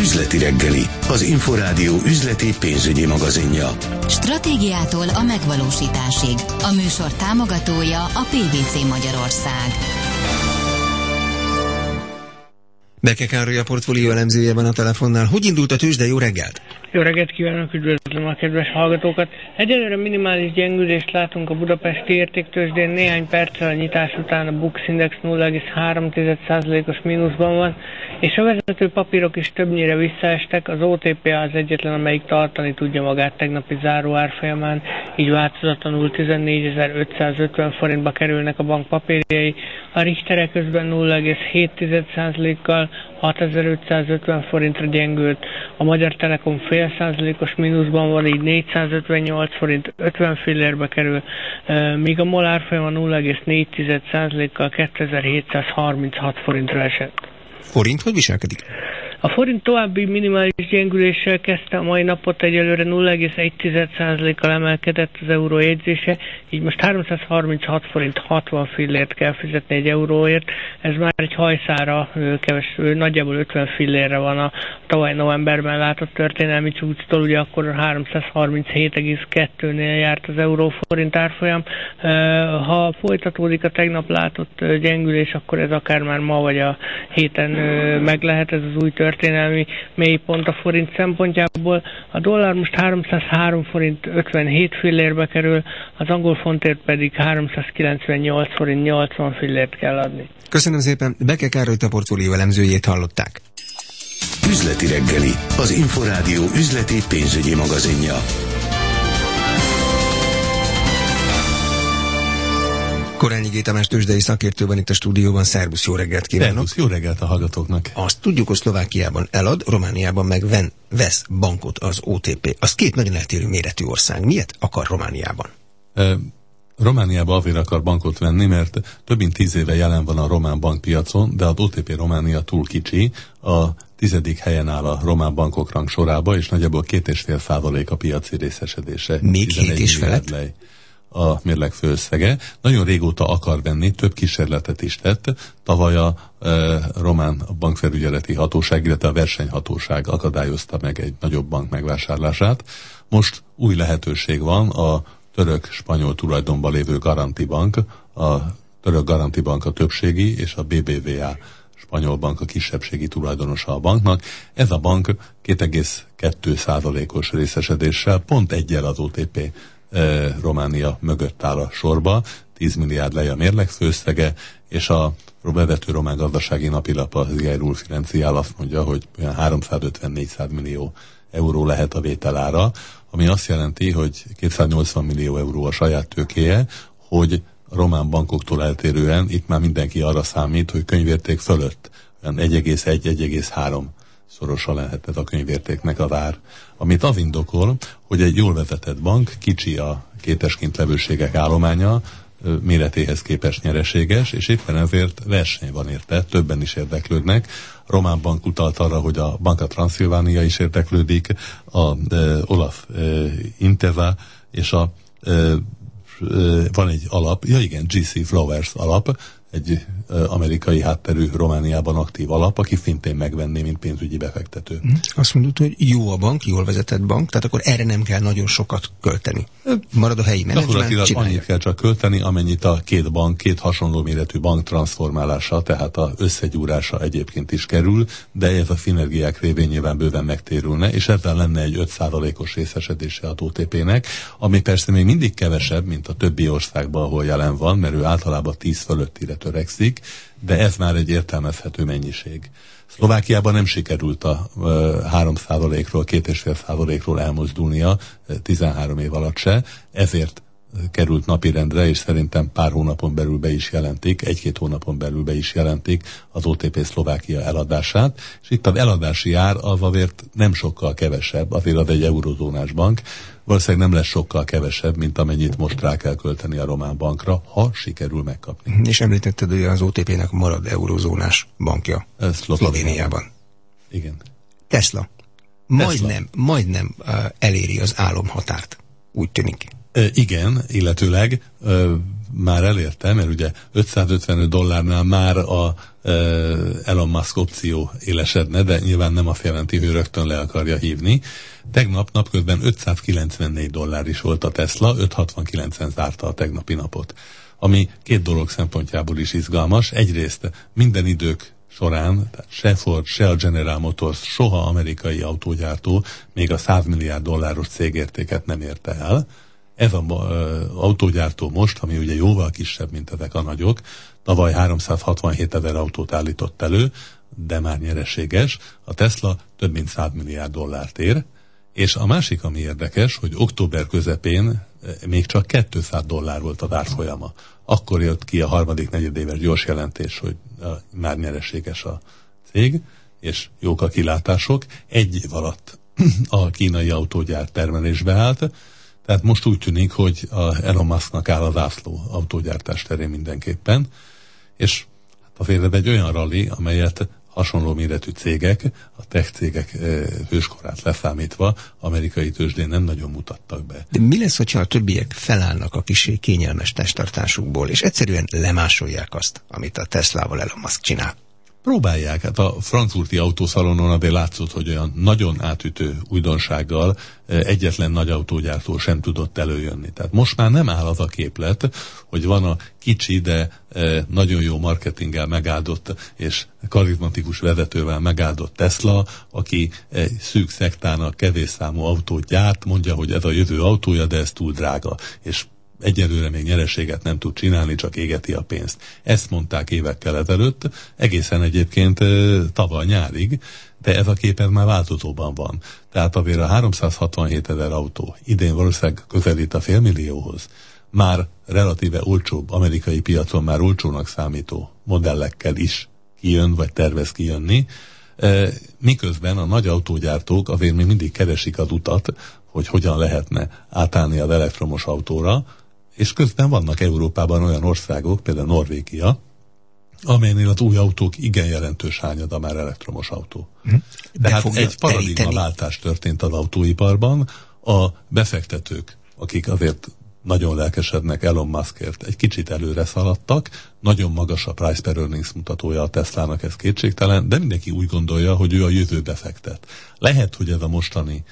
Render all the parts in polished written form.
Üzleti reggeli, az Inforádió üzleti pénzügyi magazinja. Stratégiától a megvalósításig. A műsor támogatója a PwC Magyarország. Beke Károly a portfólió elemzője van a telefonnál. Hogy indult a tőzsde? Jó reggelt! Jó reggelt kívánok, üdvözlöm a kedves hallgatókat! Egyelőre minimális gyengülést látunk a budapesti értéktőzsdén, néhány perccel a nyitás után a Bux Index 0,3%-os mínuszban van, és a vezető papírok is többnyire visszaestek, az OTP az egyetlen, amelyik tartani tudja magát tegnapi záró árfolyamán, így változatlanul 14.550 forintba kerülnek a bank papírjai, a Richter közben 0,7%-kal 6.550 forintra gyengült, a Magyar Telekom fél százalékos mínuszban van, így 458 forint 50 fillérbe kerül, míg a MOL árfolyama 0,4%-kal 2736 forintra esett. Forint hogy viselkedik? A forint további minimális gyengüléssel kezdte a mai napot, egyelőre 0,1%-kal emelkedett az euró jegyzése, így most 336 forint 60 fillért kell fizetni egy euróért, ez már egy hajszára nagyjából 50 fillérre van a tavaly novemberben látott történelmi csúcstól, ugye akkor 337,2-nél járt az euró-forint árfolyam. Ha folytatódik a tegnap látott gyengülés, akkor ez akár már ma vagy a héten meg lehet, ez az új történelmi mélypont a forint szempontjából. A dollár most 303 forint 57 fillérbe kerül, az angol fontért pedig 398 forint 80 fillért kell adni. Köszönöm szépen, Beke Károly a portfólió elemzőjét hallották. Üzleti reggeli, az Inforádió üzleti pénzügyi magazinja. Korányi G. Tamás tőzsdei szakértő van itt a stúdióban. Szervusz, jó reggelt kívánok! Szervusz, jó reggelt a hallgatóknak! Azt tudjuk, hogy Szlovákiában elad, Romániában meg vesz bankot az OTP. Az két nagyon eltérő méretű ország. Miért akar Romániában? Romániában azért akar bankot venni, mert több mint 10 éve jelen van a román bankpiacon, de az OTP Románia túl kicsi, a 10. helyen áll a román bankok rangsorába, és nagyjából 2,5% a piaci részesedése. Még 7,5? A mérleg főösszege. Nagyon régóta akar venni, több kísérletet is tett. Tavaly a román bankfelügyeleti hatóság, illetve a versenyhatóság akadályozta meg egy nagyobb bank megvásárlását. Most új lehetőség van, a török-spanyol tulajdonban lévő Garanti Bank, a török Garanti Bank a többségi, és a BBVA spanyol bank a kisebbségi tulajdonosa a banknak. Ez a bank 2,2%-os részesedéssel, pont egyel az OTP Románia mögött áll a sorba, 10 milliárd lej a mérleg főösszege, és a bevető román gazdasági napilap, az IR Financial azt mondja, hogy olyan 350-400 millió euró lehet a vételára, ami azt jelenti, hogy 280 millió euró a saját tőkéje, hogy a román bankoktól eltérően itt már mindenki arra számít, hogy könyvérték fölött olyan 1,1-1,3 szorosa lehet ez a könyvértéknek az ár. Amit az indokol, hogy egy jól vezetett bank, kicsi a kéteskint levőségek állománya, méretéhez képest nyereséges, és éppen ezért verseny van érte, többen is érdeklődnek. A román bank utalt arra, hogy a Banca Transilvania is érdeklődik, a Olaf Inteva, és van egy alap, GC Flowers alap, egy amerikai hátterű Romániában aktív alap, aki szintén megvenné, mint pénzügyi befektető. Azt mondod, hogy jó a bank, jól vezetett bank, tehát akkor erre nem kell nagyon sokat költeni. Marad a helyi menedzsment, csinálják. Annyit kell csak költeni, amennyit a két hasonló méretű bank transformálása, tehát az összegyúrása egyébként is kerül, de ez a szinergiák révén nyilván bőven megtérülne, és ezzel lenne egy 5%-os részesedése az OTP-nek, ami persze még mindig kevesebb, mint a többi országban, ahol jelen van, mert ő általában 10 fölöttire törekszik, de ez már egy értelmezhető mennyiség. Szlovákiában nem sikerült a 3%-ról, 2,5%-ról elmozdulnia 13 év alatt se, ezért került napirendre, és szerintem pár hónapon belül be is jelentik, 1-2 hónapon belül be is jelentik az OTP Szlovákia eladását, és itt az eladási ár az azért nem sokkal kevesebb, azért az egy eurozónás bank, valószínűleg nem lesz sokkal kevesebb, mint amennyit most rá kell költeni a román bankra, ha sikerül megkapni. És említetted, hogy az OTP-nek marad eurozónás bankja Szlovéniában. Igen. Tesla. Majdnem eléri az álomhatárt. Úgy tűnik. Igen, illetőleg már elérte, mert ugye $555 már a Elon Musk opció élesedne, de nyilván nem azt jelenti, hogy rögtön le akarja hívni. Tegnap napközben $594 is volt a Tesla, 569-en zárta a tegnapi napot. Ami két dolog szempontjából is izgalmas. Egyrészt minden idők során se Ford, se a General Motors, soha amerikai autógyártó még a $100 milliárd cégértéket nem érte el. Ez az autógyártó most, ami ugye jóval kisebb, mint ezek a nagyok, tavaly 367 000 autót állított elő, de már nyereséges. A Tesla több mint $100 milliárd ér, és a másik, ami érdekes, hogy október közepén még csak $200 volt az árfolyama. Akkor jött ki a harmadik negyedéves gyors jelentés, hogy már nyereséges a cég, és jók a kilátások. Egy év alatt a kínai autógyár termelésbe állt, tehát most úgy tűnik, hogy a Elon Musknak áll az zászló autógyártás terén mindenképpen, és azért ez egy olyan rally, amelyet hasonló méretű cégek, a tech cégek hőskorát leszámítva amerikai tőzsdén nem nagyon mutattak be. De mi lesz, hogyha a többiek felállnak a kicsi kényelmes testtartásukból, és egyszerűen lemásolják azt, amit a Teslával Elon Musk csinál? Próbálják. Hát a frankfurti autószalonon azért látszott, hogy olyan nagyon átütő újdonsággal egyetlen nagy autógyártó sem tudott előjönni. Tehát most már nem áll az a képlet, hogy van a kicsi, de nagyon jó marketinggel megáldott és karizmatikus vezetővel megáldott Tesla, aki egy szűk szektának kevés számú autót gyárt, mondja, hogy ez a jövő autója, de ez túl drága. És egyelőre még nyereséget nem tud csinálni, csak égeti a pénzt. Ezt mondták évekkel ezelőtt, egészen egyébként tavaly nyárig, de ez a kép már változóban van. Tehát azért a 367 000 autó idén valószínűleg közelít a $500 000 már relatíve olcsóbb, amerikai piacon már olcsónak számító modellekkel is kijön, vagy tervez kijönni, miközben a nagy autógyártók azért még mindig keresik az utat, hogy hogyan lehetne átállni az elektromos autóra, és közben vannak Európában olyan országok, például Norvégia, amelynél az új autók igen jelentős hányada már elektromos autó. Tehát egy paradigmaváltás történt az autóiparban. A befektetők, akik azért nagyon lelkesednek Elon Muskért, egy kicsit előre szaladtak, nagyon magas a price per earnings mutatója a Teslának, ez kétségtelen, de mindenki úgy gondolja, hogy ő a jövőbe fektet. Lehet, hogy ez a mostani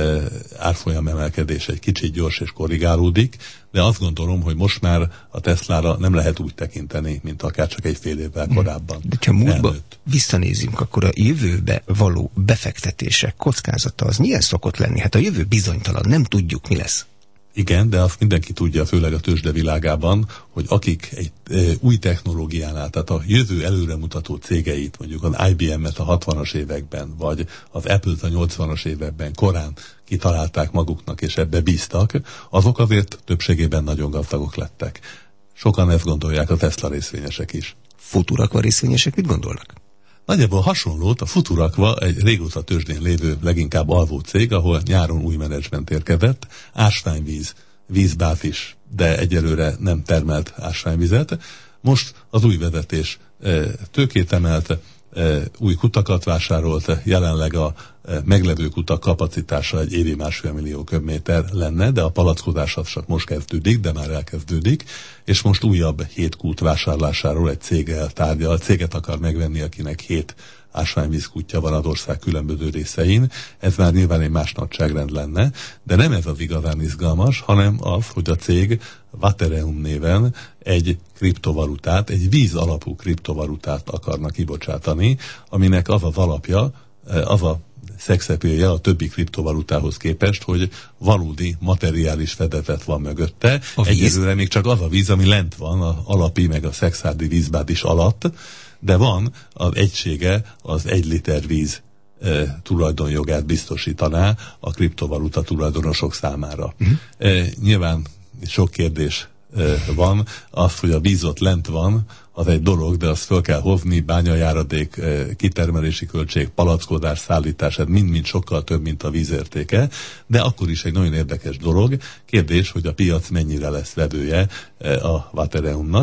árfolyam emelkedés egy kicsit gyors és korrigálódik, de azt gondolom, hogy most már a Teslára nem lehet úgy tekinteni, mint akár csak egy fél évvel korábban. De ha múltba visszanézünk, akkor a jövőbe való befektetések kockázata az milyen szokott lenni? Hát a jövő bizonytalan, nem tudjuk, mi lesz. Igen, de azt mindenki tudja, főleg a tőzsdevilágában, hogy akik egy új technológiánál, tehát a jövő előremutató cégeit, mondjuk az IBM-et a 60-as években, vagy az Apple-t a 80-as években korán kitalálták maguknak, és ebbe bíztak, azok azért többségében nagyon gazdagok lettek. Sokan ezt gondolják a Tesla részvényesek is. Futurakva részvényesek mit gondolnak? Nagyjából hasonlót, a Futurakva egy régóta tőzsdén lévő, leginkább alvó cég, ahol nyáron új menedzsment érkezett, ásványvíz, vízbázis, de egyelőre nem termelt ásványvizet. Most az új vezetés tőkét emelt, új kutakat vásárolt, jelenleg a meglevő kutak kapacitása egy évi 1,5 millió köbméter lenne, de a palackozás az csak most kezdődik, de már elkezdődik, és most újabb 7 kút vásárlásáról egy céggel tárgyal. Céget akar megvenni, akinek 7 ásványvízkútja van az ország különböző részein. Ez már nyilván egy más nagyságrend lenne, de nem ez az igazán izgalmas, hanem az, hogy a cég Watereum néven egy kriptovalutát, egy víz alapú kriptovalutát akarnak kibocsátani, aminek az az alapja, az a szexepélje a többi kriptovalutához képest, hogy valódi materiális fedezet van mögötte. Egyelőre még csak az a víz, ami lent van, az alapi meg a szexárdi vízbázis alatt, de van az egysége, az 1 liter víz tulajdonjogát biztosítaná a kriptovaluta tulajdonosok számára. Nyilván sok kérdés van, az, hogy a víz ott lent van, az egy dolog, de azt föl kell hozni, bányajáradék, kitermelési költség, palackozás, szállítás, ez mind-mind sokkal több, mint a vízértéke, de akkor is egy nagyon érdekes dolog. Kérdés, hogy a piac mennyire lesz vevője a Watereumnak.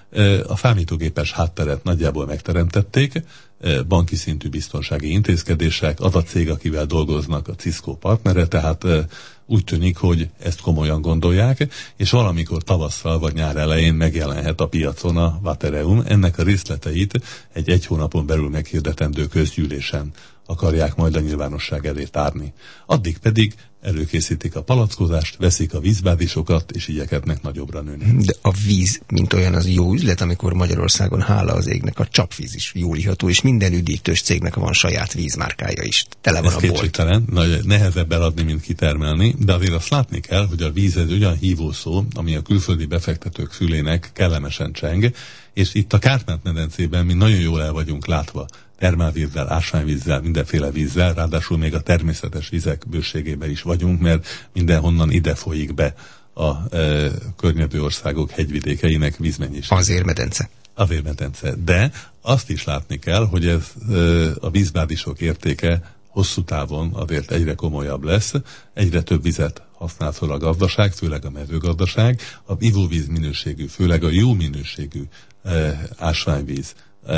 A számítógépes hátteret nagyjából megteremtették, banki szintű biztonsági intézkedések, az a cég, akivel dolgoznak, a Cisco partnere, tehát úgy tűnik, hogy ezt komolyan gondolják, és valamikor tavasszal vagy nyár elején megjelenhet a piacon a Watereum. Ennek a részleteit egy hónapon belül meghirdetendő közgyűlésen akarják majd a nyilvánosság elé tárni. Addig pedig előkészítik a palackozást, veszik a vízbázisokat, és igyekednek nagyobbra nőni. De a víz, mint olyan, az jó üzlet, amikor Magyarországon, hála az égnek, a csapvíz is jól iható, és minden üdítős cégnek van saját vízmárkája is. Tele van a bolt. Kétségtelen, nehezebb eladni, mint kitermelni, de azért azt látni kell, hogy a víz egy olyan hívószó, ami a külföldi befektetők fülének kellemesen cseng, és itt a Kárpát-medencében mi nagyon jól el vagyunk látva. Termálvízzel, ásványvízzel, mindenféle vízzel, ráadásul még a természetes vizek bőségében is vagyunk, mert mindenhonnan ide folyik be a környező országok hegyvidékeinek vízmennyiség. Azért medence. Azért medence. De azt is látni kell, hogy ez a vízbázisok értéke hosszú távon azért egyre komolyabb lesz, egyre több vizet használ fel a gazdaság, főleg a mezőgazdaság, a ivóvíz minőségű, főleg a jó minőségű ásványvíz,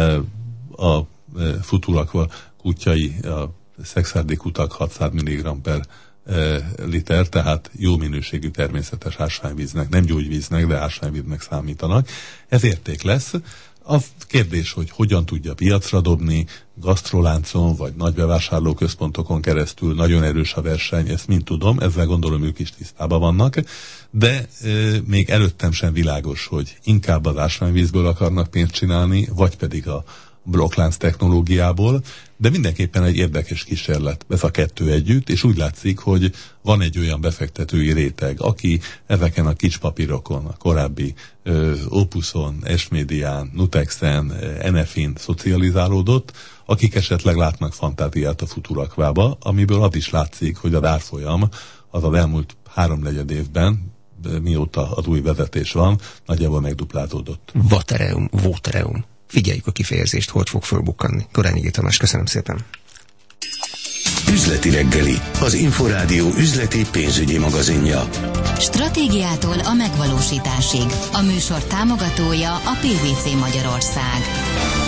a futulakva kutyai, a szexárdi kutak 600 mg per liter, tehát jó minőségű természetes ásványvíznek, nem gyógyvíznek, de ásványvíznek számítanak. Ez érték lesz. A kérdés, hogy hogyan tudja piacra dobni, gasztroláncon vagy nagy bevásárlóközpontokon keresztül, nagyon erős a verseny, ezt mind tudom, ezzel gondolom ők is tisztában vannak, de még előttem sem világos, hogy inkább az ásványvízből akarnak pénzt csinálni, vagy pedig a blokklánc technológiából, de mindenképpen egy érdekes kísérlet ez a kettő együtt, és úgy látszik, hogy van egy olyan befektetői réteg, aki ezeken a kis papírokon, a korábbi Opuson, Esmédián, Nutexen, NFin szocializálódott, akik esetleg látnak fantáziát a Futurakvába, amiből az is látszik, hogy az árfolyam az elmúlt 3-4 évben, mióta az új vezetés van, nagyjából megduplázódott. Watereum. Figyeljük a kifejezést, hogy fog fölbukkanni. Korányi Tamás, köszönöm szépen. Üzleti reggeli, az Inforádió üzleti pénzügyi magazinja. Stratégiától a megvalósításig. A műsor támogatója a PwC Magyarország.